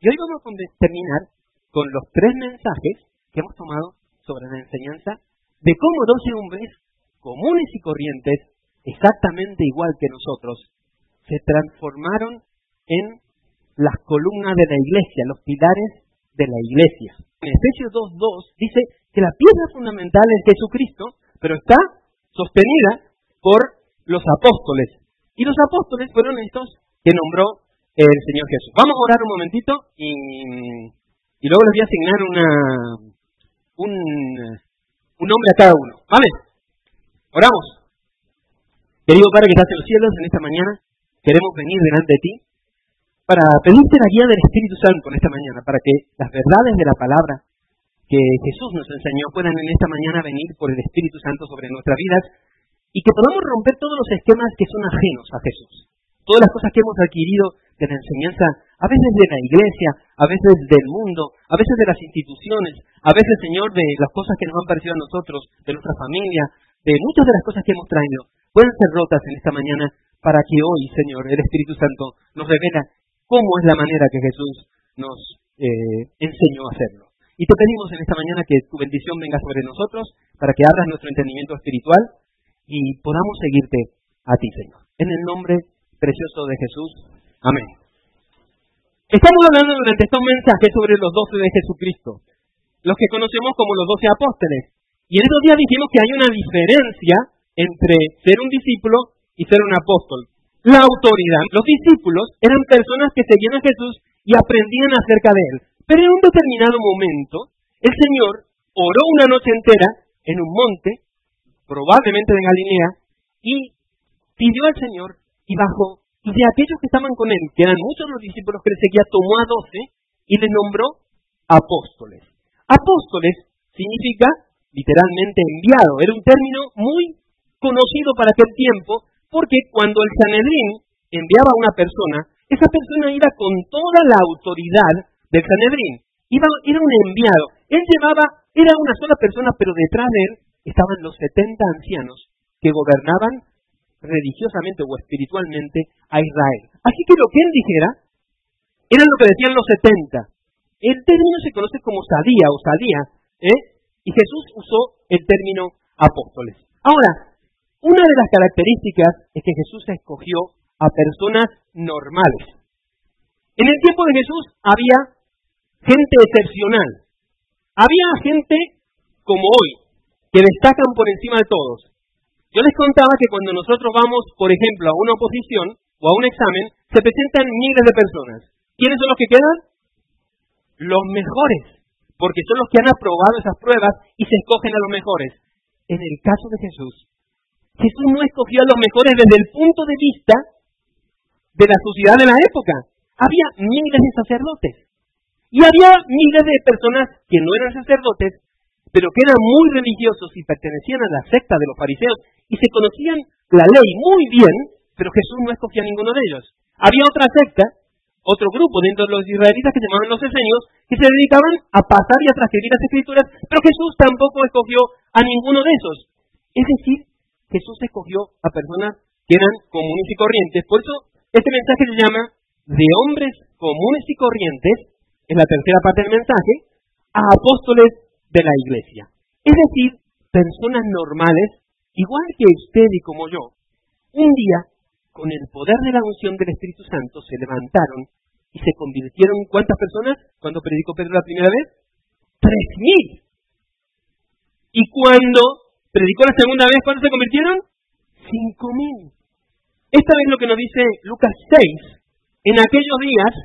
Y hoy vamos a terminar con los 3 mensajes que hemos tomado sobre la enseñanza de cómo 12 hombres comunes y corrientes, exactamente igual que nosotros, se transformaron en las columnas de la iglesia, los pilares de la iglesia. En Efesios 2:2 dice que la piedra fundamental es Jesucristo, pero está sostenida por los apóstoles. Y los apóstoles fueron estos que nombró el Señor Jesús. Vamos a orar un momentito y luego les voy a asignar un nombre a cada uno. ¿Vale? Oramos. Querido Padre que estás en los cielos, en esta mañana queremos venir delante de ti para pedirte la guía del Espíritu Santo en esta mañana, para que las verdades de la palabra que Jesús nos enseñó puedan en esta mañana venir por el Espíritu Santo sobre nuestras vidas y que podamos romper todos los esquemas que son ajenos a Jesús. Todas las cosas que hemos adquirido de la enseñanza, a veces de la iglesia, a veces del mundo, a veces de las instituciones, a veces, Señor, de las cosas que nos han parecido a nosotros, de nuestra familia, de muchas de las cosas que hemos traído, pueden ser rotas en esta mañana para que hoy, Señor, el Espíritu Santo nos revela cómo es la manera que Jesús nos enseñó a hacerlo. Y te pedimos en esta mañana que tu bendición venga sobre nosotros para que abras nuestro entendimiento espiritual y podamos seguirte a ti, Señor. En el nombre precioso de Jesús. Amén. Estamos hablando durante estos mensajes sobre los 12 de Jesucristo, los que conocemos como los 12 apóstoles. Y en estos días dijimos que hay una diferencia entre ser un discípulo y ser un apóstol. La autoridad. Los discípulos eran personas que seguían a Jesús y aprendían acerca de Él. Pero en un determinado momento, el Señor oró una noche entera en un monte, probablemente de Galilea, y pidió al Señor y bajó. Y de aquellos que estaban con Él, que eran muchos los discípulos que le seguía, tomó a 12 y les nombró apóstoles. Apóstoles significa literalmente enviado. Era un término muy conocido para aquel tiempo, porque cuando el Sanedrín enviaba a una persona, esa persona iba con toda la autoridad del Sanedrín. Era un enviado. Era una sola persona, pero detrás de él estaban los 70 ancianos que gobernaban religiosamente o espiritualmente a Israel. Así que lo que él dijera era lo que decían los 70. El término se conoce como sadía o salía, y Jesús usó el término apóstoles. Ahora, una de las características es que Jesús escogió a personas normales. En el tiempo de Jesús había gente excepcional. Había gente como hoy, que destacan por encima de todos. Yo les contaba que cuando nosotros vamos, por ejemplo, a una oposición o a un examen, se presentan miles de personas. ¿Quiénes son los que quedan? Los mejores, porque son los que han aprobado esas pruebas y se escogen a los mejores. En el caso de Jesús, Jesús no escogió a los mejores desde el punto de vista de la sociedad de la época. Había miles de sacerdotes y había miles de personas que no eran sacerdotes, pero que eran muy religiosos y pertenecían a la secta de los fariseos y se conocían la ley muy bien, pero Jesús no escogía a ninguno de ellos. Había otra secta, otro grupo dentro de los israelitas que se llamaban los esenios, que se dedicaban a pasar y a transcribir las escrituras, pero Jesús tampoco escogió a ninguno de esos. Es decir, Jesús escogió a personas que eran comunes y corrientes. Por eso este mensaje se llama de hombres comunes y corrientes, en la tercera parte del mensaje, a apóstoles de la iglesia. Es decir, personas normales, igual que usted y como yo, un día, con el poder de la unción del Espíritu Santo, se levantaron y se convirtieron. ¿Cuántas personas cuando predicó Pedro la primera vez? 3,000. Y cuando predicó la segunda vez, ¿cuántos se convirtieron? 5,000. Esta vez lo que nos dice Lucas 6. En aquellos días,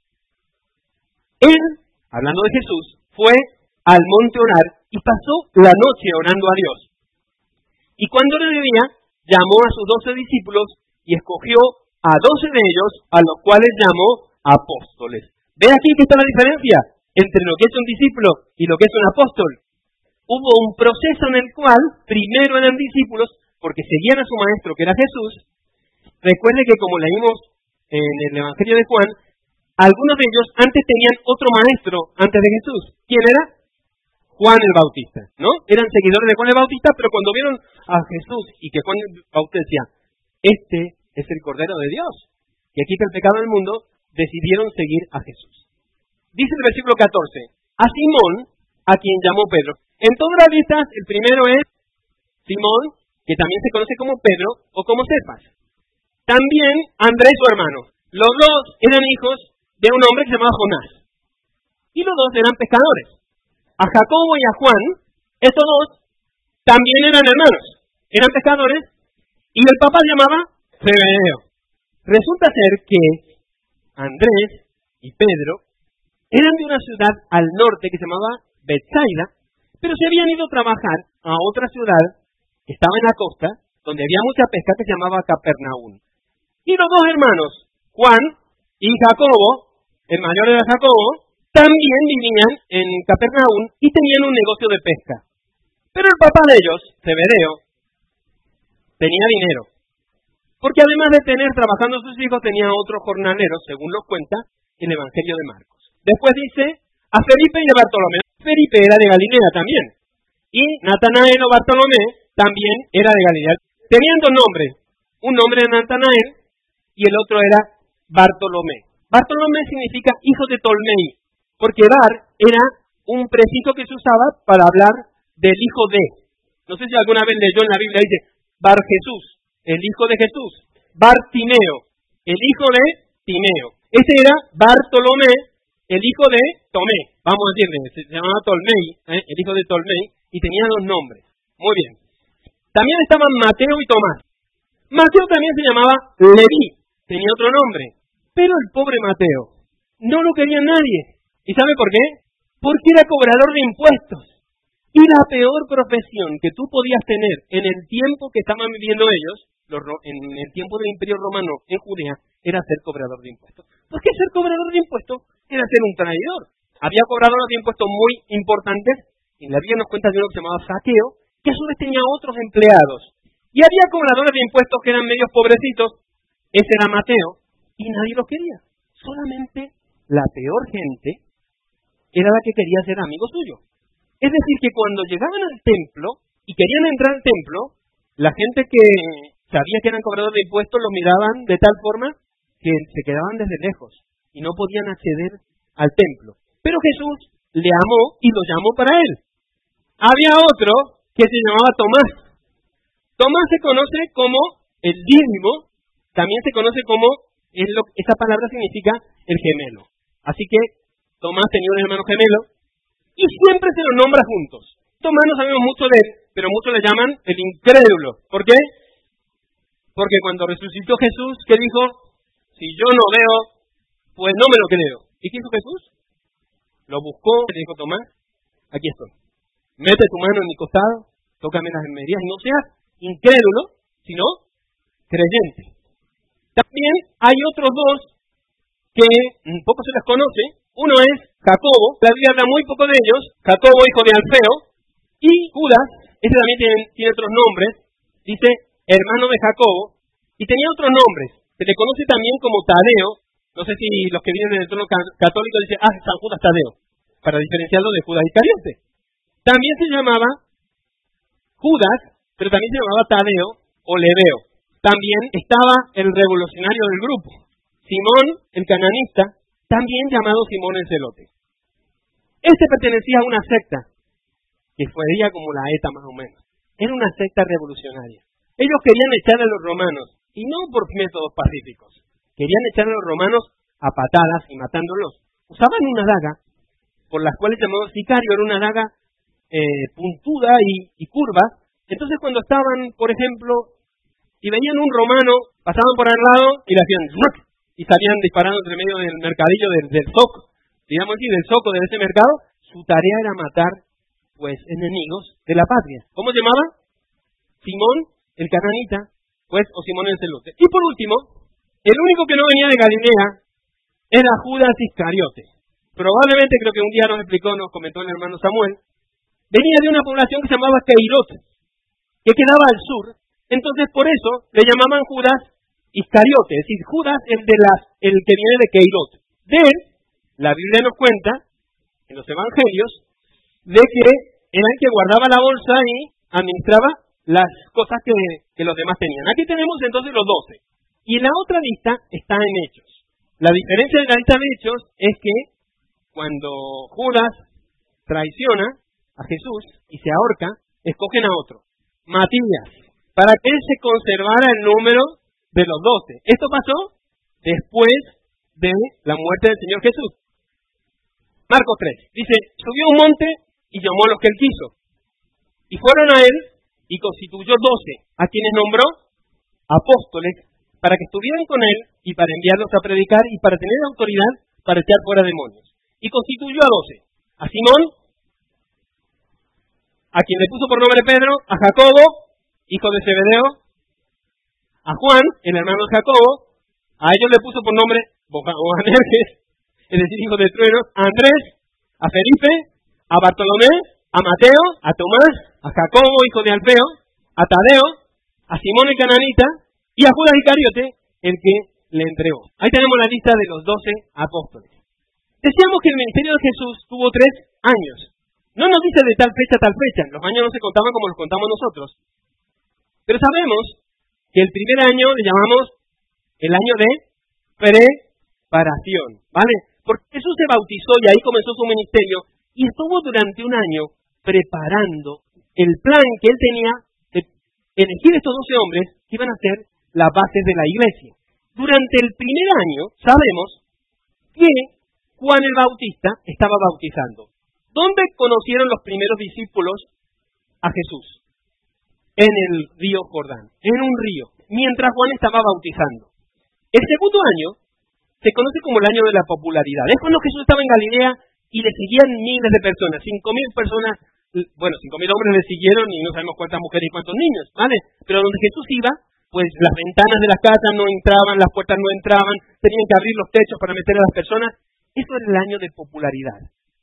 él, hablando de Jesús, fue al monte a orar y pasó la noche orando a Dios. Y cuando era de día, llamó a sus 12 discípulos y escogió a 12 de ellos, a los cuales llamó apóstoles. ¿Ve aquí que está la diferencia entre lo que es un discípulo y lo que es un apóstol? Hubo un proceso en el cual primero eran discípulos porque seguían a su maestro, que era Jesús. Recuerde que como leímos en el Evangelio de Juan, algunos de ellos antes tenían otro maestro antes de Jesús. ¿Quién era? Juan el Bautista, ¿no? Eran seguidores de Juan el Bautista, pero cuando vieron a Jesús y que Juan el Bautista decía, este es el Cordero de Dios, que quita el pecado del mundo, decidieron seguir a Jesús. Dice el versículo 14, a Simón, a quien llamó Pedro. En todas las listas, el primero es Simón, que también se conoce como Pedro o como Cefas. También Andrés, su hermano. Los dos eran hijos de un hombre que se llamaba Jonás. Y los dos eran pescadores. A Jacobo y a Juan, estos dos también eran hermanos. Eran pescadores y el papá se llamaba Zebedeo. Resulta ser que Andrés y Pedro eran de una ciudad al norte que se llamaba Betsaida, pero se habían ido a trabajar a otra ciudad que estaba en la costa, donde había mucha pesca, que se llamaba Capernaum. Y los dos hermanos, Juan y Jacobo, el mayor era Jacobo, también vivían en Capernaum y tenían un negocio de pesca. Pero el papá de ellos, Zebedeo, tenía dinero. Porque además de tener trabajando sus hijos, tenía otros jornaleros, según los cuenta el Evangelio de Marcos. Después dice a Felipe y a Bartolomé. Felipe era de Galilea también. Y Natanael o Bartolomé también era de Galilea. Tenían dos nombres. Un nombre era Natanael y el otro era Bartolomé. Bartolomé significa hijo de Tolmei, porque Bar era un prefijo que se usaba para hablar del hijo de. No sé si alguna vez leyó en la Biblia, dice Bar Jesús, el hijo de Jesús. Bartimeo, el hijo de Timeo. Ese era Bartolomé, el hijo de Tomé. Vamos a decirle, se llamaba Tolmei, el hijo de Tolmei, y tenía dos nombres. Muy bien. También estaban Mateo y Tomás. Mateo también se llamaba Leví, tenía otro nombre. Pero el pobre Mateo no lo quería nadie. ¿Y sabe por qué? Porque era cobrador de impuestos. Y la peor profesión que tú podías tener en el tiempo que estaban viviendo ellos, en el tiempo del Imperio Romano en Judea, era ser cobrador de impuestos. Porque ser cobrador de impuestos era ser un traidor. Había cobradores de impuestos muy importantes. En la Biblia nos cuenta de uno que se llamaba Zaqueo, que a su vez tenía otros empleados. Y había cobradores de impuestos que eran medios pobrecitos. Ese era Mateo. Y nadie los quería. Solamente la peor gente era la que quería ser amigo suyo. Es decir, que cuando llegaban al templo y querían entrar al templo, la gente que sabía que eran cobradores de impuestos los miraban de tal forma que se quedaban desde lejos y no podían acceder al templo. Pero Jesús le amó y lo llamó para él. Había otro que se llamaba Tomás. Tomás se conoce como el dídimo, también se conoce como, esa palabra significa el gemelo. Así que Tomás tenía un hermano gemelo y siempre se los nombra juntos. Tomás no sabemos mucho de él, pero muchos le llaman el incrédulo. ¿Por qué? Porque cuando resucitó Jesús, ¿qué dijo? Si yo no veo, pues no me lo creo. ¿Y qué hizo Jesús? Lo buscó y le dijo, Tomás, aquí estoy. Mete tu mano en mi costado, tócame las medias y no seas incrédulo, sino creyente. También hay otros dos que un poco se les conoce. Uno es Jacobo, la Biblia habla muy poco de ellos, Jacobo hijo de Alfeo, y Judas, ese también tiene otros nombres, dice hermano de Jacobo, y tenía otros nombres, se le conoce también como Tadeo. No sé si los que vienen del trono católico dicen, San Judas Tadeo, para diferenciarlo de Judas Iscariote. También se llamaba Judas, pero también se llamaba Tadeo o Leveo. También estaba el revolucionario del grupo, Simón el cananista, también llamado Simón el Celote. Este pertenecía a una secta, que sería como la ETA más o menos. Era una secta revolucionaria. Ellos querían echar a los romanos, y no por métodos pacíficos. Querían echar a los romanos a patadas y matándolos. Usaban una daga, por las cuales llamaban sicario, era una daga puntuda y curva. Entonces cuando estaban, por ejemplo, y veían un romano, pasaban por al lado y le hacían ¡zuc! Y salían disparando entre medio del mercadillo del zoco, digamos así, del zoco de ese mercado. Su tarea era matar, pues, enemigos de la patria. ¿Cómo se llamaba? Simón el cananita, pues, o Simón el Celote. Y por último, el único que no venía de Galilea era Judas Iscariote. Probablemente, creo que un día nos comentó el hermano Samuel, venía de una población que se llamaba Keirot, que quedaba al sur. Entonces, por eso le llamaban Judas Iscariote, es decir, Judas el que viene de Keirot. De él, la Biblia nos cuenta, en los evangelios, de que era el que guardaba la bolsa y administraba las cosas que los demás tenían. Aquí tenemos entonces los 12. Y la otra lista está en Hechos. La diferencia de la lista de Hechos es que cuando Judas traiciona a Jesús y se ahorca, escogen a otro, Matías, para que él se conservara el número de los 12. Esto pasó después de la muerte del Señor Jesús. Marcos 3, dice, subió a un monte y llamó a los que él quiso. Y fueron a él y constituyó 12, a quienes nombró apóstoles, para que estuvieran con él y para enviarlos a predicar y para tener autoridad para echar fuera demonios. Y constituyó a 12, a Simón, a quien le puso por nombre Pedro, a Jacobo, hijo de Zebedeo, a Juan, el hermano de Jacobo, a ellos le puso por nombre Boanerges, es decir, hijo de trueno, a Andrés, a Felipe, a Bartolomé, a Mateo, a Tomás, a Jacobo, hijo de Alfeo, a Tadeo, a Simón el cananita y a Judas Iscariote, el que le entregó. Ahí tenemos la lista de los 12 apóstoles. Decíamos que el ministerio de Jesús tuvo 3 años. No nos dice de tal fecha a tal fecha, los años no se contaban como los contamos nosotros. Pero sabemos que el primer año le llamamos el año de preparación, ¿vale? Porque Jesús se bautizó y ahí comenzó su ministerio y estuvo durante un año preparando el plan que él tenía de elegir estos 12 hombres que iban a ser las bases de la iglesia. Durante el primer año sabemos que Juan el Bautista estaba bautizando. ¿Dónde conocieron los primeros discípulos a Jesús? En el río Jordán, en un río, mientras Juan estaba bautizando. El segundo año se conoce como el año de la popularidad. Es cuando Jesús estaba en Galilea y le seguían miles de personas, 5.000 personas, bueno, 5.000 hombres le siguieron y no sabemos cuántas mujeres y cuántos niños, ¿vale? Pero donde Jesús iba, pues las ventanas de las casas no entraban, las puertas no entraban, tenían que abrir los techos para meter a las personas. Eso era el año de popularidad.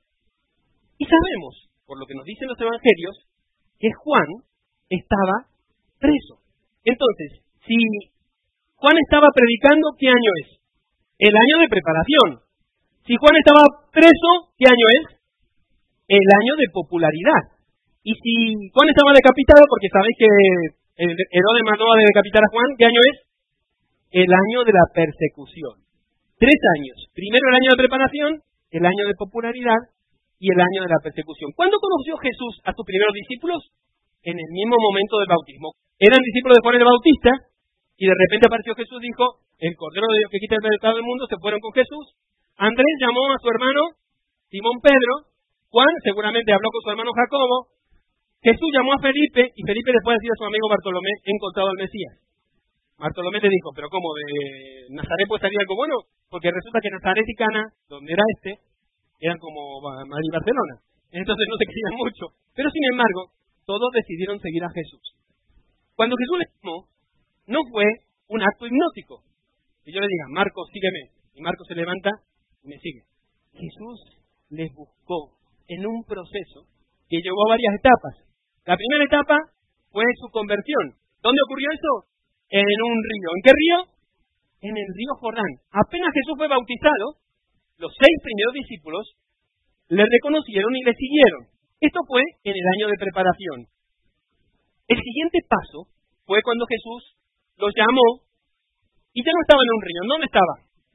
Y sabemos, por lo que nos dicen los evangelios, que Juan estaba preso. Entonces, si Juan estaba predicando, ¿qué año es? El año de preparación. Si Juan estaba preso, ¿qué año es? El año de popularidad. Y si Juan estaba decapitado, porque sabéis que Herodes mandó a decapitar a Juan, ¿qué año es? El año de la persecución. 3 años. Primero el año de preparación, el año de popularidad y el año de la persecución. ¿Cuándo conoció Jesús a sus primeros discípulos? En el mismo momento del bautismo. Eran discípulos de Juan el Bautista y de repente apareció Jesús y dijo, el Cordero de Dios que quita el pecado del mundo. Se fueron con Jesús. Andrés llamó a su hermano Simón Pedro. Juan seguramente habló con su hermano Jacobo. Jesús llamó a Felipe y Felipe después decía a su amigo Bartolomé, he encontrado al Mesías. Bartolomé le dijo, pero ¿cómo? ¿De Nazaret puede salir algo bueno? Porque resulta que Nazaret y Cana, donde era eran como Madrid y Barcelona. Entonces no se querían mucho. Pero sin embargo, todos decidieron seguir a Jesús. Cuando Jesús les llamó, no fue un acto hipnótico. Que yo le diga, Marcos, sígueme. Y Marcos se levanta y me sigue. Jesús les buscó en un proceso que llevó a varias etapas. La primera etapa fue su conversión. ¿Dónde ocurrió eso? En un río. ¿En qué río? En el río Jordán. Apenas Jesús fue bautizado, los 6 primeros discípulos le reconocieron y le siguieron. Esto fue en el año de preparación. El siguiente paso fue cuando Jesús los llamó y ya no estaba en un río. ¿Dónde estaba?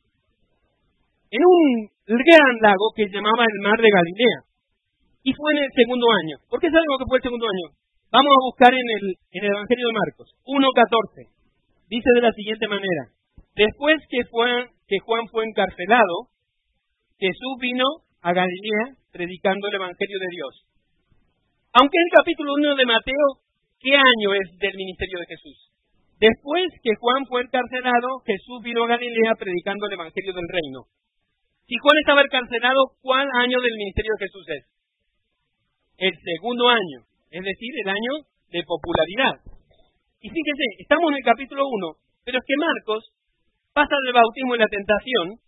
En un gran lago que se llamaba el Mar de Galilea. Y fue en el segundo año. ¿Por qué sabemos que fue el segundo año? Vamos a buscar en el Evangelio de Marcos, 1:14. Dice de la siguiente manera. Después que Juan fue encarcelado, Jesús vino a Galilea predicando el Evangelio de Dios. Aunque en el capítulo 1 de Mateo, ¿qué año es del ministerio de Jesús? Después que Juan fue encarcelado, Jesús vino a Galilea predicando el Evangelio del Reino. Si Juan estaba encarcelado, ¿cuál año del ministerio de Jesús es? El segundo año, es decir, el año de popularidad. Y fíjense, estamos en el capítulo 1, pero es que Marcos pasa del bautismo y la tentación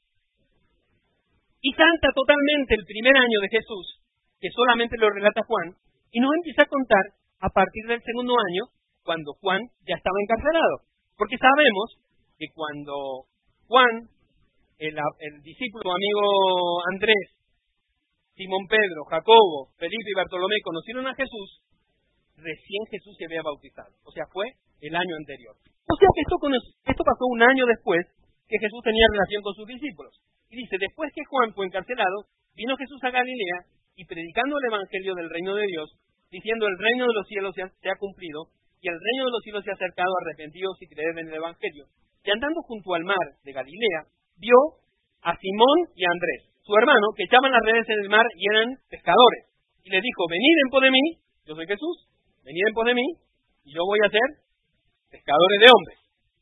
y salta totalmente el primer año de Jesús, que solamente lo relata Juan, y nos empieza a contar a partir del segundo año, cuando Juan ya estaba encarcelado. Porque sabemos que cuando Juan, el discípulo amigo Andrés, Simón Pedro, Jacobo, Felipe y Bartolomé conocieron a Jesús, recién Jesús se había bautizado. O sea, fue el año anterior. O sea que esto pasó un año después que Jesús tenía relación con sus discípulos. Y dice, después que Juan fue encarcelado, Vino Jesús a Galilea y predicando el evangelio del reino de Dios, diciendo el reino de los cielos se ha cumplido y el reino de los cielos se ha acercado, arrepentidos y creed en el evangelio. Y andando junto al mar de Galilea, vio a Simón y a Andrés, su hermano, que echaban las redes en el mar y eran pescadores. Y les dijo, venid en pos de mí, yo soy Jesús, venid en pos de mí, y yo voy a ser pescadores de hombres.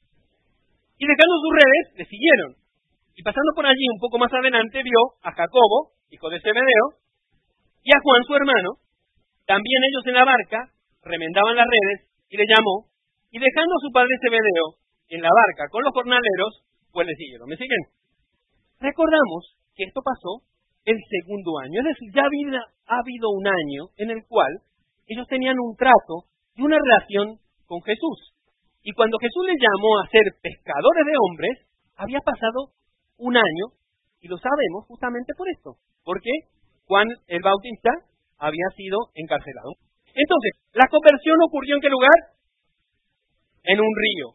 Y dejando sus redes, le siguieron. Y pasando por allí un poco más adelante, vio a Jacobo, hijo de Zebedeo, y a Juan, su hermano. También ellos en la barca remendaban las redes, y le llamó, y dejando a su padre Zebedeo en la barca con los jornaleros, pues le siguieron. ¿Me siguen? Recordamos que esto pasó el segundo año, es decir, ya ha habido un año en el cual ellos tenían un trato y una relación con Jesús. Y cuando Jesús les llamó a ser pescadores de hombres, había pasado un año, y lo sabemos justamente por esto, porque Juan el Bautista había sido encarcelado. Entonces, la conversión ocurrió ¿en qué lugar? En un río.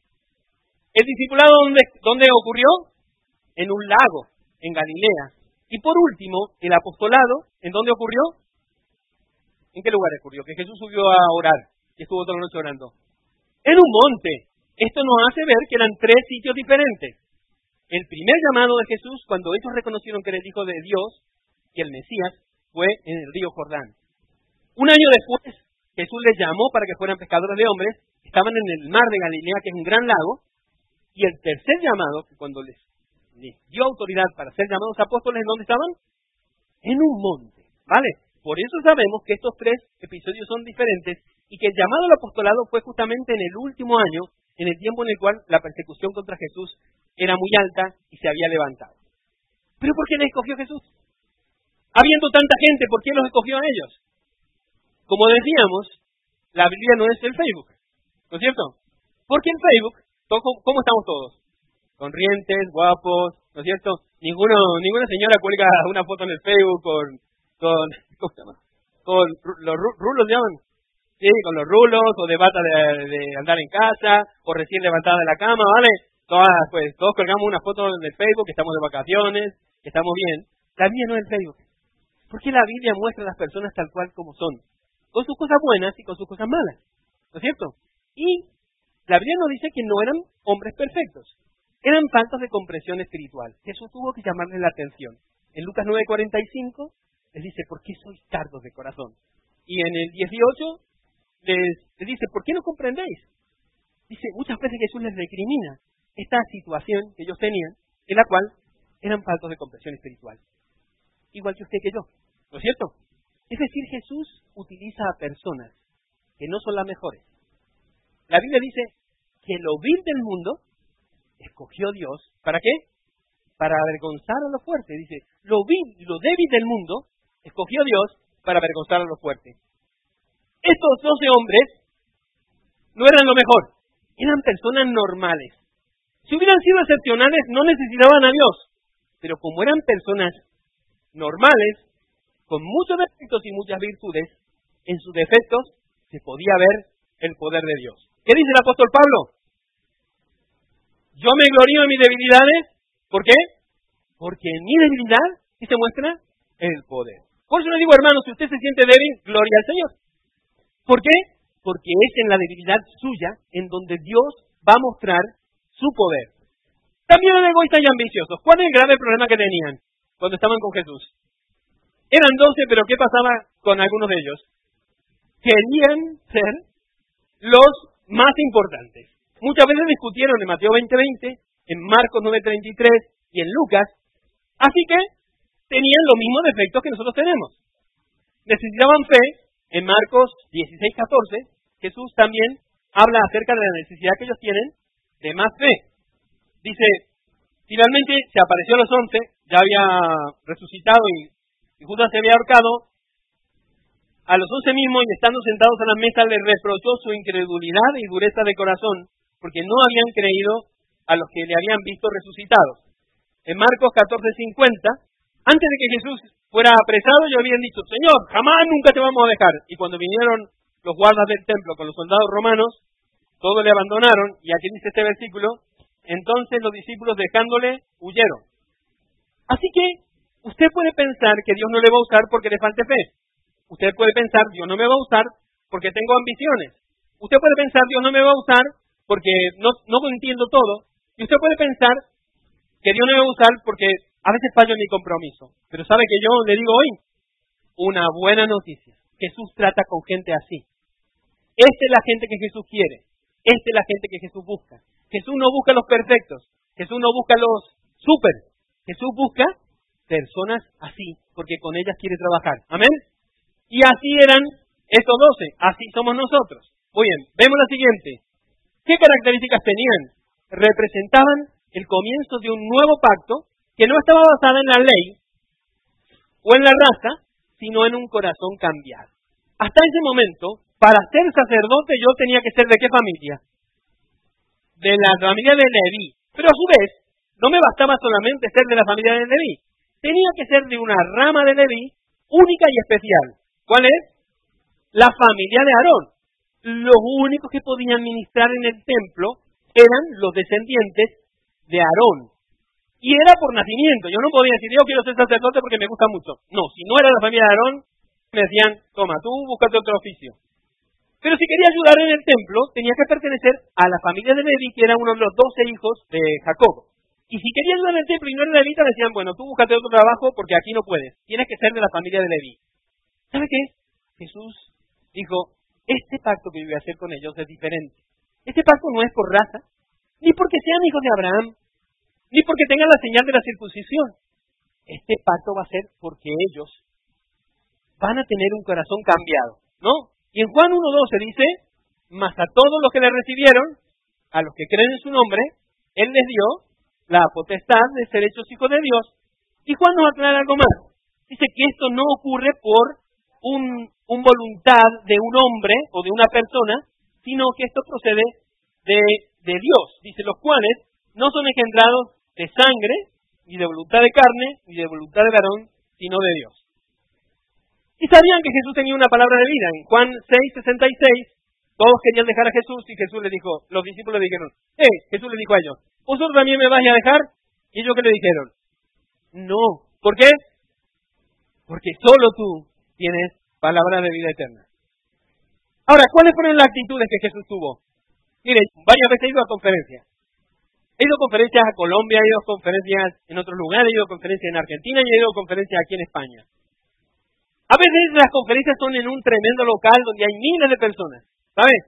¿El discipulado dónde ocurrió? En un lago, en Galilea. Y por último, el apostolado, ¿en dónde ocurrió? ¿En qué lugar ocurrió? Que Jesús subió a orar y estuvo toda la noche orando. En un monte. Esto nos hace ver que eran tres sitios diferentes. El primer llamado de Jesús, cuando ellos reconocieron que era el Hijo de Dios, que el Mesías, fue en el río Jordán. Un año después, Jesús les llamó para que fueran pescadores de hombres, estaban en el mar de Galilea, que es un gran lago, y el tercer llamado, cuando les dio autoridad para ser llamados apóstoles, ¿en dónde estaban? En un monte, ¿vale? Por eso sabemos que estos tres episodios son diferentes y que el llamado al apostolado fue justamente en el último año, en el tiempo en el cual la persecución contra Jesús era muy alta y se había levantado. ¿Pero por qué les escogió Jesús? Habiendo tanta gente, ¿por qué los escogió a ellos? Como decíamos, la Biblia no es el Facebook, ¿no es cierto? Porque en Facebook, ¿cómo estamos todos? Sonrientes, guapos, ¿no es cierto? Ninguna señora cuelga una foto en el Facebook con ¿cómo se llama? Con los rulos, llaman. Sí, con los rulos, o de bata de andar en casa, o recién levantada de la cama, ¿vale? Todos colgamos una foto en el Facebook, que estamos de vacaciones, que estamos bien. La Biblia no es el Facebook. Porque la Biblia muestra a las personas tal cual como son, con sus cosas buenas y con sus cosas malas, ¿no es cierto? Y la Biblia nos dice que no eran hombres perfectos, eran faltas de comprensión espiritual. Jesús tuvo que llamarles la atención. En Lucas 9:45 les dice, ¿por qué sois tardos de corazón? Y en el 18 les dice, ¿por qué no comprendéis? Dice, muchas veces Jesús les recrimina esta situación que ellos tenían, en la cual eran faltos de comprensión espiritual. Igual que usted que yo, ¿no es cierto? Es decir, Jesús utiliza a personas que no son las mejores. La Biblia dice que lo vil del mundo escogió Dios, ¿para qué? Para avergonzar a los fuertes. Dice, lo vil y lo débil del mundo escogió Dios para avergonzar a los fuertes. Estos 12 hombres no eran lo mejor, eran personas normales. Si hubieran sido excepcionales, no necesitaban a Dios. Pero como eran personas normales, con muchos defectos y muchas virtudes, en sus defectos se podía ver el poder de Dios. ¿Qué dice el apóstol Pablo? Yo me glorío en mis debilidades. ¿Por qué? Porque en mi debilidad sí se muestra el poder. Por eso le digo, hermano, si usted se siente débil, gloria al Señor. ¿Por qué? Porque es en la debilidad suya en donde Dios va a mostrar su poder. También eran egoístas y ambiciosos. ¿Cuál es el grave problema que tenían cuando estaban con Jesús? Eran 12, pero ¿qué pasaba con algunos de ellos? Querían ser los más importantes. Muchas veces discutieron en Mateo 20:20, en Marcos 9:33 y en Lucas. Así que tenían los mismos defectos que nosotros tenemos. Necesitaban fe. En Marcos 16:14, Jesús también habla acerca de la necesidad que ellos tienen de más fe. Dice, finalmente se apareció a los 11, ya había resucitado y Judas se había ahorcado. A los 11 mismos, y estando sentados a la mesa, les reprochó su incredulidad y dureza de corazón, porque no habían creído a los que le habían visto resucitados. En Marcos 14:50, antes de que Jesús fuera apresado, ellos habían dicho, Señor, jamás nunca te vamos a dejar. Y cuando vinieron los guardas del templo con los soldados romanos, todos le abandonaron, y aquí dice este versículo, entonces los discípulos dejándole, huyeron. Así que Usted puede pensar que Dios no le va a usar porque le falte fe. Usted puede pensar, Dios no me va a usar porque tengo ambiciones. Usted puede pensar, Dios no me va a usar porque no entiendo todo. Y usted puede pensar que Dios no me va a usar porque a veces fallo en mi compromiso. Pero ¿sabe que yo le digo hoy? Una buena noticia. Jesús trata con gente así. Esta es la gente que Jesús quiere. Esta es la gente que Jesús busca. Jesús no busca los perfectos. Jesús no busca los súper. Jesús busca personas así, porque con ellas quiere trabajar. Amén. Y así eran estos 12. Así somos nosotros. Muy bien, vemos la siguiente. ¿Qué características tenían? Representaban el comienzo de un nuevo pacto que no estaba basado en la ley o en la raza, sino en un corazón cambiado. Hasta ese momento, para ser sacerdote yo tenía que ser ¿de qué familia? De la familia de Leví. Pero a su vez, no me bastaba solamente ser de la familia de Leví. Tenía que ser de una rama de Leví única y especial. ¿Cuál es? La familia de Aarón. Los únicos que podían ministrar en el templo eran los descendientes de Aarón. Y era por nacimiento. Yo no podía decir, yo quiero ser sacerdote porque me gusta mucho. No, si no era la familia de Aarón, me decían, toma, tú búscate otro oficio. Pero si quería ayudar en el templo, tenía que pertenecer a la familia de Leví, que era uno de los 12 hijos de Jacob. Y si quería ayudar en el templo y no era levita, decían, bueno, tú búscate otro trabajo porque aquí no puedes. Tienes que ser de la familia de Leví. ¿Sabe qué? Jesús dijo, este pacto que yo voy a hacer con ellos es diferente. Este pacto no es por raza, ni porque sean hijos de Abraham, ni porque tengan la señal de la circuncisión. Este pacto va a ser porque ellos van a tener un corazón cambiado, ¿no? Y en Juan 1:12 dice, mas a todos los que le recibieron, a los que creen en su nombre, Él les dio la potestad de ser hechos hijos de Dios. Y Juan nos aclara algo más. Dice que esto no ocurre por un voluntad de un hombre o de una persona, sino que esto procede de Dios. Dice, los cuales no son engendrados de sangre, ni de voluntad de carne, ni de voluntad de varón, sino de Dios. Y sabían que Jesús tenía una palabra de vida. En Juan 6:66, todos querían dejar a Jesús y Jesús les dijo, los discípulos le dijeron, Jesús les dijo a ellos, ¿vosotros también me vais a dejar? ¿Y ellos qué le dijeron? No. ¿Por qué? Porque solo tú tienes palabra de vida eterna. Ahora, ¿cuáles fueron las actitudes que Jesús tuvo? Mire, varias veces he ido a conferencias. He ido a conferencias a Colombia, he ido a conferencias en otros lugares, he ido a conferencias en Argentina y he ido a conferencias aquí en España. A veces las conferencias son en un tremendo local donde hay miles de personas, ¿sabes?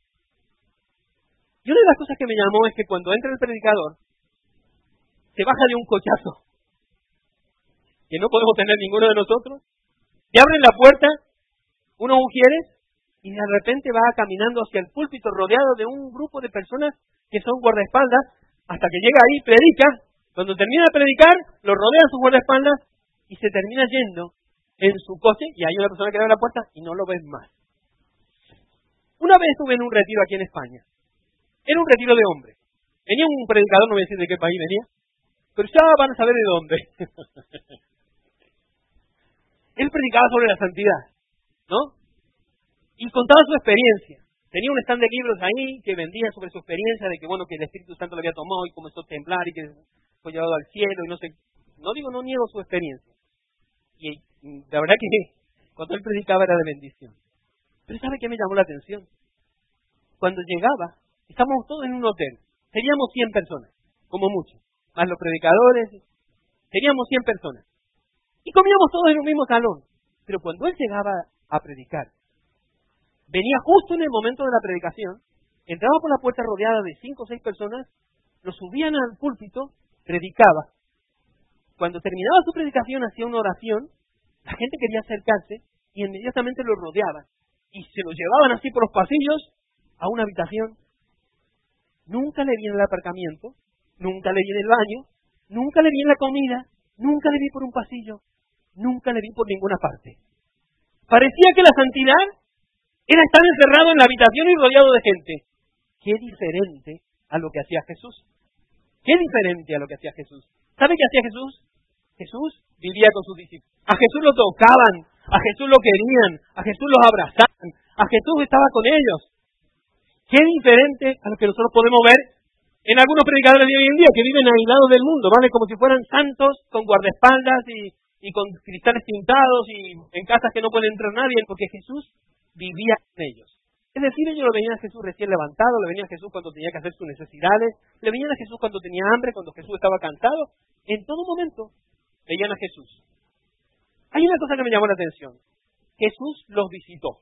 Y una de las cosas que me llamó es que cuando entra el predicador, se baja de un cochazo, que no podemos tener ninguno de nosotros, y abren la puerta, unos ujieres, y de repente va caminando hacia el púlpito rodeado de un grupo de personas que son guardaespaldas, hasta que llega ahí, predica, cuando termina de predicar, lo rodean sus guardaespaldas, y se termina yendo en su coche, y hay una persona que abre la puerta, y no lo ven más. Una vez estuve en un retiro aquí en España. Era un retiro de hombres. Venía un predicador, no voy a decir de qué país venía, pero ya van a saber de dónde. Él predicaba sobre la santidad, ¿no? Y contaba su experiencia. Tenía un stand de libros ahí que vendía sobre su experiencia de que, bueno, que el Espíritu Santo lo había tomado y comenzó a temblar y que fue llevado al cielo y no sé. No niego su experiencia. Y la verdad que cuando él predicaba era de bendición. Pero ¿sabe qué me llamó la atención? Cuando llegaba, estábamos todos en un hotel. Seríamos 100 personas, como mucho. Más los predicadores. Seríamos 100 personas. Y comíamos todos en un mismo salón. Pero cuando él llegaba a predicar, venía justo en el momento de la predicación, entraba por la puerta rodeada de 5 o 6 personas, lo subían al púlpito, predicaba. Cuando terminaba su predicación, hacía una oración, la gente quería acercarse y inmediatamente lo rodeaban. Y se lo llevaban así por los pasillos a una habitación. Nunca le vi en el aparcamiento, nunca le vi en el baño, nunca le vi en la comida, nunca le vi por un pasillo, nunca le vi por ninguna parte. Parecía que la santidad era estar encerrado en la habitación y rodeado de gente. Qué diferente a lo que hacía Jesús. Qué diferente a lo que hacía Jesús. ¿Sabe qué hacía Jesús? Jesús vivía con sus discípulos. A Jesús lo tocaban, a Jesús lo querían, a Jesús los abrazaban, a Jesús estaba con ellos. Qué diferente a lo que nosotros podemos ver en algunos predicadores de hoy en día que viven aislados del mundo, ¿vale? Como si fueran santos con guardaespaldas y y con cristales tintados y en casas que no puede entrar nadie, porque Jesús vivía en ellos. Es decir, ellos lo veían a Jesús recién levantado, le venían a Jesús cuando tenía que hacer sus necesidades, le venían a Jesús cuando tenía hambre, cuando Jesús estaba cansado. En todo momento veían a Jesús. Hay una cosa que me llamó la atención. Jesús los visitó.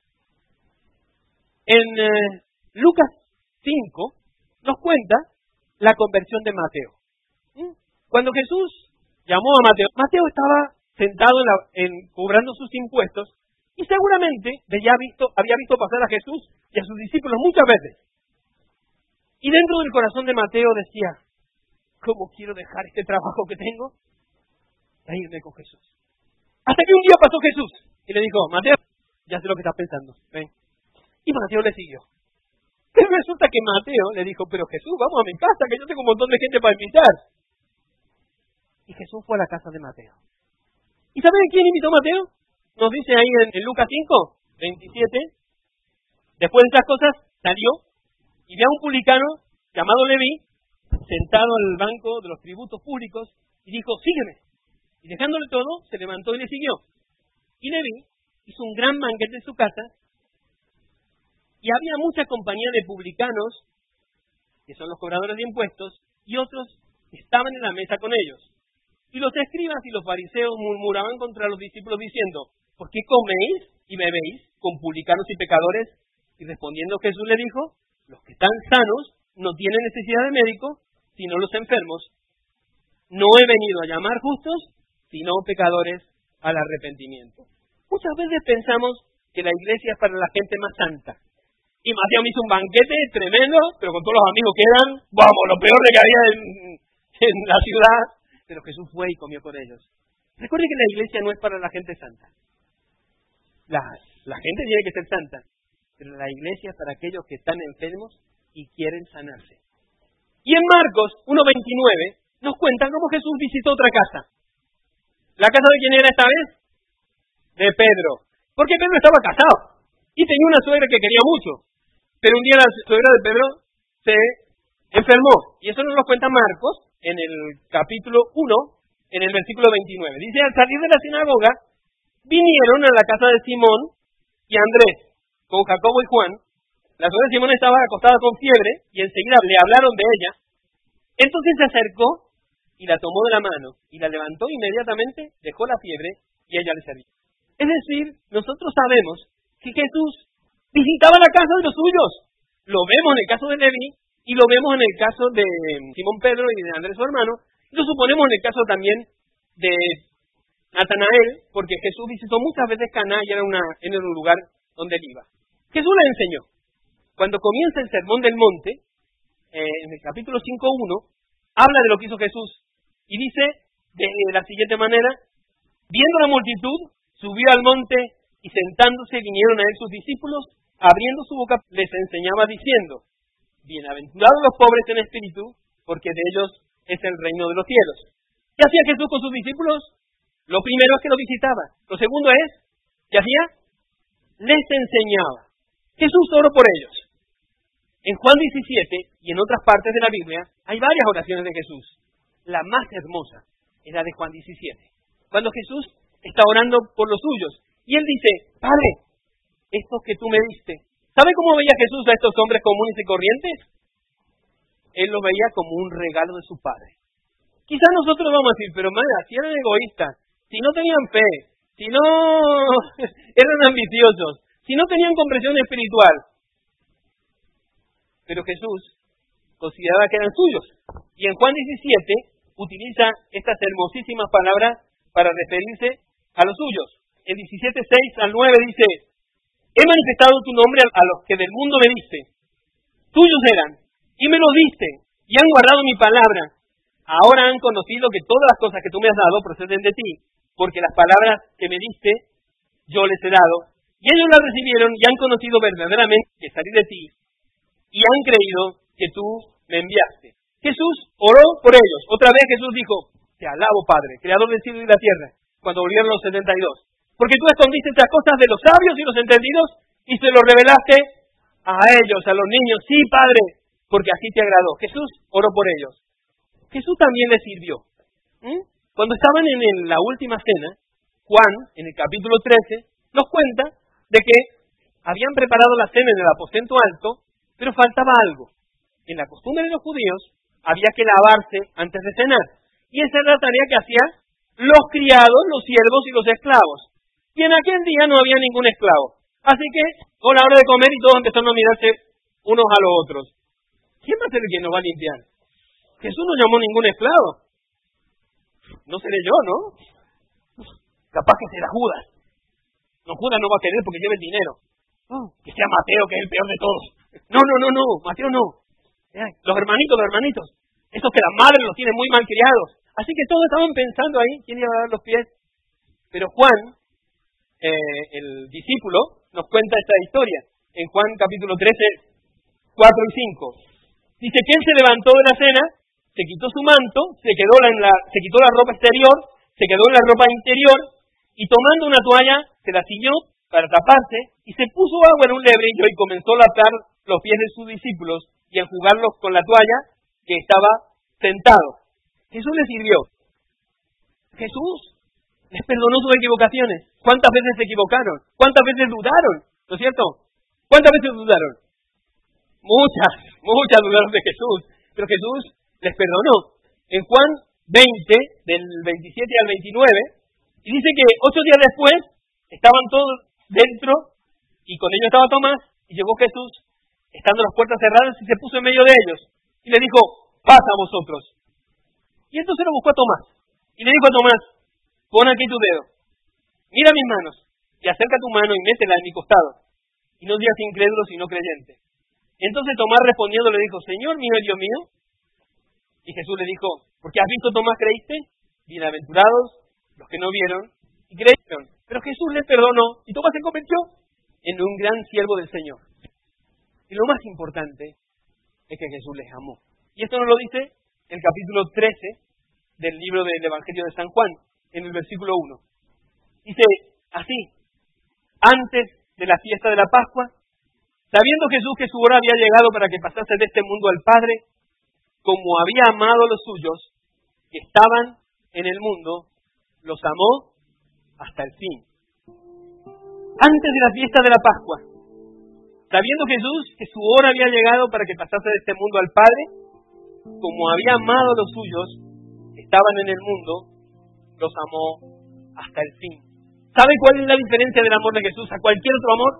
En Lucas 5 nos cuenta la conversión de Mateo. Cuando Jesús llamó a Mateo, Mateo estaba sentado cobrando sus impuestos y seguramente había visto pasar a Jesús y a sus discípulos muchas veces. Y dentro del corazón de Mateo decía, ¿cómo quiero dejar este trabajo que tengo e irme con Jesús? Hasta que un día pasó Jesús y le dijo, Mateo, ya sé lo que estás pensando, ven. Y Mateo le siguió. Pero resulta que Mateo le dijo, pero Jesús, vamos a mi casa, que yo tengo un montón de gente para invitar. Y Jesús fue a la casa de Mateo. ¿Y saben quién invitó a Mateo? Nos dice ahí en Lucas 5, 27. Después de estas cosas salió y vio a un publicano llamado Leví sentado al banco de los tributos públicos y dijo, sígueme. Y dejándole todo, se levantó y le siguió. Y Leví hizo un gran banquete en su casa y había mucha compañía de publicanos, que son los cobradores de impuestos, y otros estaban en la mesa con ellos. Y los escribas y los fariseos murmuraban contra los discípulos diciendo, ¿por qué coméis y bebéis con publicanos y pecadores? Y respondiendo Jesús le dijo, los que están sanos no tienen necesidad de médico, sino los enfermos. No he venido a llamar justos, sino pecadores al arrepentimiento. Muchas veces pensamos que la iglesia es para la gente más santa. Y Mateo me hizo un banquete tremendo, pero con todos los amigos que eran, vamos, lo peor de que había en la ciudad. Pero Jesús fue y comió con ellos. Recuerde que la iglesia no es para la gente santa. La gente tiene que ser santa, pero la iglesia es para aquellos que están enfermos y quieren sanarse. Y en Marcos 1:29 nos cuentan cómo Jesús visitó otra casa. ¿La casa de quién era esta vez? De Pedro. Porque Pedro estaba casado y tenía una suegra que quería mucho. Pero un día la suegra de Pedro se enfermó. Y eso nos lo cuenta Marcos en el capítulo 1, en el versículo 29. Dice, al salir de la sinagoga, vinieron a la casa de Simón y Andrés, con Jacobo y Juan. La suegra de Simón estaba acostada con fiebre y enseguida le hablaron de ella. Entonces se acercó y la tomó de la mano y la levantó inmediatamente, dejó la fiebre y ella le servía. Es decir, nosotros sabemos que Jesús visitaba la casa de los suyos. Lo vemos en el caso de Leví y lo vemos en el caso de Simón Pedro y de Andrés su hermano. Y lo suponemos en el caso también de Natanael, porque Jesús visitó muchas veces Caná y era un lugar donde él iba. Jesús le enseñó. Cuando comienza el Sermón del Monte, en el capítulo 5:1, habla de lo que hizo Jesús y dice de la siguiente manera, viendo la multitud, subió al monte y sentándose vinieron a él sus discípulos, abriendo su boca les enseñaba diciendo, bienaventurados los pobres en espíritu, porque de ellos es el reino de los cielos. ¿Qué hacía Jesús con sus discípulos? Lo primero es que lo visitaba. Lo segundo es, ¿qué hacía? Les enseñaba. Jesús oró por ellos. En Juan 17 y en otras partes de la Biblia hay varias oraciones de Jesús. La más hermosa es la de Juan 17. Cuando Jesús está orando por los suyos. Y él dice, Padre, estos que tú me diste. ¿Sabe cómo veía Jesús a estos hombres comunes y corrientes? Él los veía como un regalo de su Padre. Quizás nosotros vamos a decir, pero madre, si eran egoístas, si no tenían fe, si no eran ambiciosos, si no tenían comprensión espiritual. Pero Jesús consideraba que eran suyos. Y en Juan 17 utiliza estas hermosísimas palabras para referirse a los suyos. En 17:6 al 9 dice, he manifestado tu nombre a los que del mundo me diste. Tuyos eran, y me lo diste, y han guardado mi palabra. Ahora han conocido que todas las cosas que tú me has dado proceden de ti, porque las palabras que me diste, yo les he dado. Y ellos las recibieron y han conocido verdaderamente que salí de ti, y han creído que tú me enviaste. Jesús oró por ellos. Otra vez Jesús dijo, te alabo, Padre, creador del cielo y la tierra, cuando volvieron los 72. Porque tú escondiste estas cosas de los sabios y los entendidos y se los revelaste a ellos, a los niños. Sí, Padre, porque así te agradó. Jesús oró por ellos. Jesús también les sirvió. cuando estaban en la última cena, Juan, en el capítulo 13, nos cuenta de que habían preparado la cena en el aposento alto, pero faltaba algo. En la costumbre de los judíos había que lavarse antes de cenar. Y esa era la tarea que hacían los criados, los siervos y los esclavos. Y en aquel día no había ningún esclavo. Así que, con la hora de comer y todos empezaron a mirarse unos a los otros. ¿Quién va a ser el que nos va a limpiar? Jesús no llamó ningún esclavo. No seré yo, ¿no? Capaz que será Judas. No, Judas no va a querer porque lleva el dinero. Que sea Mateo, que es el peor de todos. No, Mateo no. Los hermanitos. Esos que las madres los tienen muy mal criados. Así que todos estaban pensando ahí quién iba a dar los pies. Pero Juan, el discípulo, nos cuenta esta historia. En Juan capítulo 13, 4 y 5. Dice que él se levantó de la cena, se quitó su manto, se quitó la ropa exterior, se quedó en la ropa interior, y tomando una toalla, se la ciñó para taparse, y se puso agua en un lebrillo y comenzó a lavar los pies de sus discípulos y a enjugarlos con la toalla que estaba sentado. Jesús les sirvió. Jesús les perdonó sus equivocaciones. ¿Cuántas veces se equivocaron? ¿Cuántas veces dudaron? ¿No es cierto? ¿Cuántas veces dudaron? Muchas dudaron de Jesús. Pero Jesús les perdonó. En Juan 20, del 27 al 29, y dice que 8 días después estaban todos dentro y con ellos estaba Tomás, y llegó Jesús, estando las puertas cerradas, y se puso en medio de ellos. Y le dijo, pasa a vosotros. Y entonces lo buscó a Tomás. Y le dijo a Tomás, pon aquí tu dedo. Mira mis manos. Y acerca tu mano y métela en mi costado. Y no digas incrédulo, sino creyente. Entonces Tomás respondiendo le dijo, Señor mío y Dios mío. Y Jesús le dijo, ¿por qué has visto, Tomás, creíste? Bienaventurados los que no vieron y creyeron. Pero Jesús les perdonó y Tomás se convirtió en un gran siervo del Señor. Y lo más importante es que Jesús les amó. Y esto nos lo dice el capítulo 13 del libro del Evangelio de San Juan, en el versículo 1. Dice así, antes de la fiesta de la Pascua, sabiendo Jesús que su hora había llegado para que pasase de este mundo al Padre, como había amado a los suyos que estaban en el mundo, los amó hasta el fin. Antes de la fiesta de la Pascua, sabiendo Jesús que su hora había llegado para que pasase de este mundo al Padre, como había amado a los suyos que estaban en el mundo, los amó hasta el fin. ¿Sabe cuál es la diferencia del amor de Jesús a cualquier otro amor?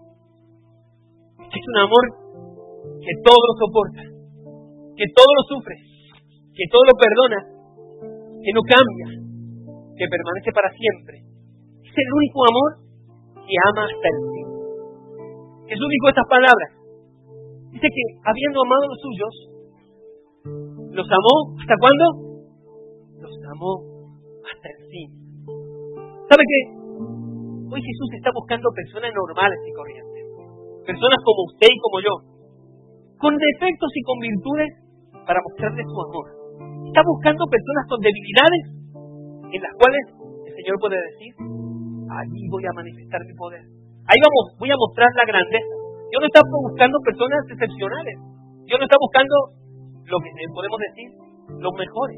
Es un amor que todo lo soporta, que todo lo sufre, que todo lo perdona, que no cambia, que permanece para siempre. Es el único amor que ama hasta el fin. Jesús dijo estas palabras. Dice que habiendo amado a los suyos, ¿los amó hasta cuándo? Los amó hasta el fin. ¿Sabe qué? Hoy Jesús está buscando personas normales y corrientes. Personas como usted y como yo. Con defectos y con virtudes para mostrarle su amor. Está buscando personas con debilidades en las cuales el Señor puede decir, allí voy a manifestar mi poder. Ahí voy a mostrar la grandeza. Dios no está buscando personas excepcionales. Dios no está buscando lo que podemos decir, los mejores.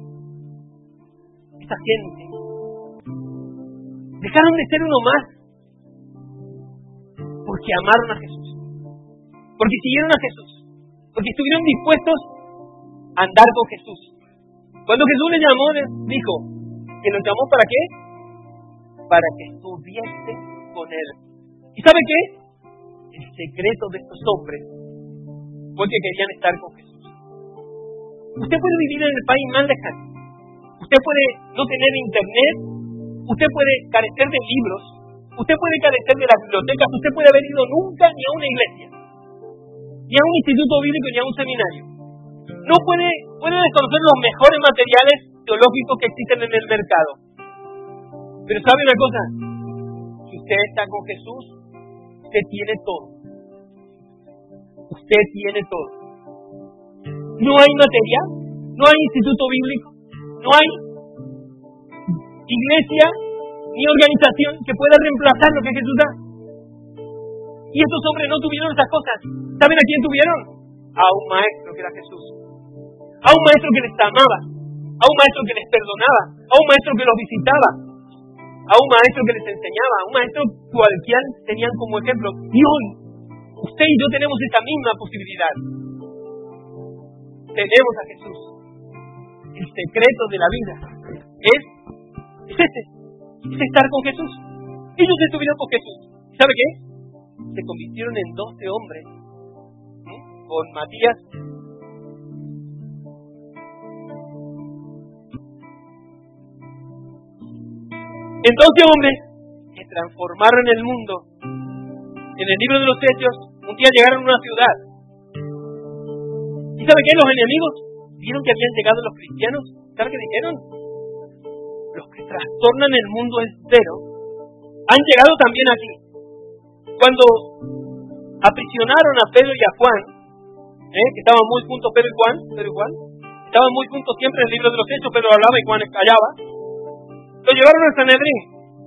Esta gente dejaron de ser uno más porque amaron a Jesús, porque siguieron a Jesús, porque estuvieron dispuestos a andar con Jesús. Cuando Jesús les llamó, les dijo que los llamó ¿para qué? Para que estuviese con Él. ¿Y sabe qué? El secreto de estos hombres fue que querían estar con Jesús. Usted puede vivir en el país más lejano. Usted puede no tener internet. Usted puede carecer de libros. Usted puede carecer de las bibliotecas. Usted puede haber ido nunca ni a una iglesia, ni a un instituto bíblico, ni a un seminario. No puede desconocer los mejores materiales teológicos que existen en el mercado. Pero ¿sabe una cosa? Si usted está con Jesús, usted tiene todo. Usted tiene todo. No hay material, no hay instituto bíblico, no hay iglesia ni organización que pueda reemplazar lo que Jesús da. Y estos hombres no tuvieron esas cosas. ¿Saben a quién tuvieron? A un maestro que era Jesús. A un maestro que les amaba. a un maestro que les perdonaba, a un maestro que los visitaba, a un maestro que les enseñaba, a un maestro cualquiera tenían como ejemplo. Y hoy, usted y yo tenemos esa misma posibilidad. Tenemos a Jesús. El secreto de la vida es estar con Jesús. Ellos estuvieron con Jesús. ¿Sabe qué? Se convirtieron en 12 hombres. Con Matías. En 12 hombres que transformaron el mundo. En el libro de los Hechos, un día llegaron a una ciudad. ¿Y sabe qué? Los enemigos vieron que habían llegado los cristianos. ¿Sabe qué dijeron? Los que trastornan el mundo entero han llegado también aquí. Cuando aprisionaron a Pedro y a Juan, que estaban muy juntos Pedro y Juan, estaban muy juntos siempre en el libro de los Hechos, Pedro hablaba y Juan callaba, lo llevaron al Sanedrín.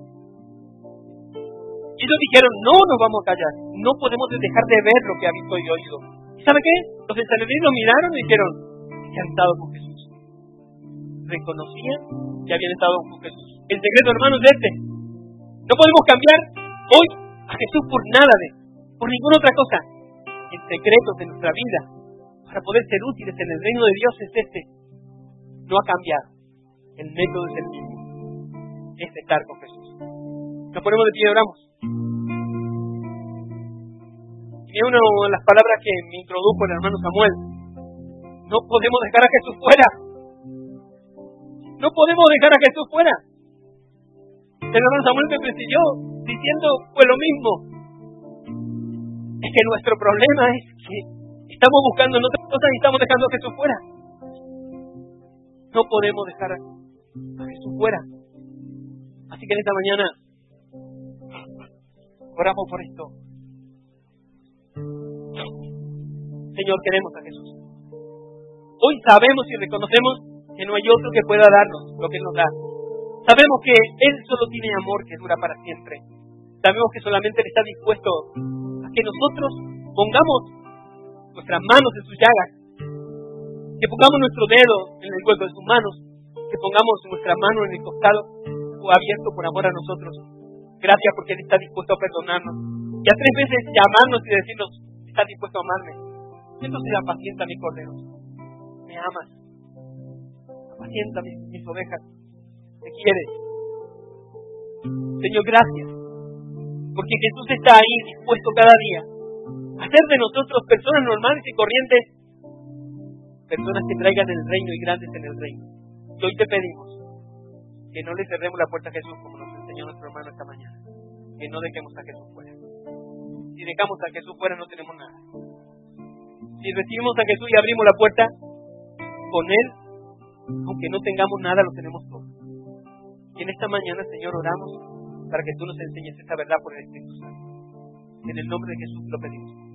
Y ellos dijeron, no nos vamos a callar, no podemos dejar de ver lo que ha visto y oído. ¿Y sabe qué? Los del Sanedrín lo miraron y dijeron, que han estado con Jesús. Reconocían que habían estado con Jesús. El secreto, hermanos, es este. No podemos cambiar hoy a Jesús por nada, por ninguna otra cosa. El secreto de nuestra vida para poder ser útiles en el reino de Dios es este. No ha cambiado. El método es el mismo. Es estar con Jesús. Nos ponemos de pie y oramos. Y una de las palabras que me introdujo el hermano Samuel. No podemos dejar a Jesús fuera. No podemos dejar a Jesús fuera. El hermano Samuel me presidió diciendo fue lo mismo. Es que nuestro problema es que estamos buscando en otras cosas y estamos dejando a Jesús fuera. No podemos dejar a Jesús fuera. Así que en esta mañana oramos por esto. Señor, queremos a Jesús. Hoy sabemos y reconocemos que no hay otro que pueda darnos lo que Él nos da. Sabemos que Él solo tiene amor que dura para siempre. Sabemos que solamente Él está dispuesto a que nosotros pongamos nuestras manos en sus llagas, que pongamos nuestro dedo en el hueco de sus manos, que pongamos nuestra mano en el costado abierto por amor a nosotros. Gracias porque Él está dispuesto a perdonarnos. Y a 3 veces llamarnos y decirnos, ¿estás dispuesto a amarme? Entonces apacienta mis corderos. Me amas. Apacienta mis ovejas. Me quieres. Señor, gracias. Porque Jesús está ahí dispuesto cada día a hacer de nosotros personas normales y corrientes, personas que traigan el reino y grandes en el reino. Y hoy te pedimos que no le cerremos la puerta a Jesús como nos enseñó nuestro hermano esta mañana. Que no dejemos a Jesús fuera. Si dejamos a Jesús fuera no tenemos nada. Si recibimos a Jesús y abrimos la puerta, con Él, aunque no tengamos nada, lo tenemos todo. Y en esta mañana, Señor, oramos para que tú nos enseñes esta verdad por el Espíritu Santo. En el nombre de Jesús lo pedimos.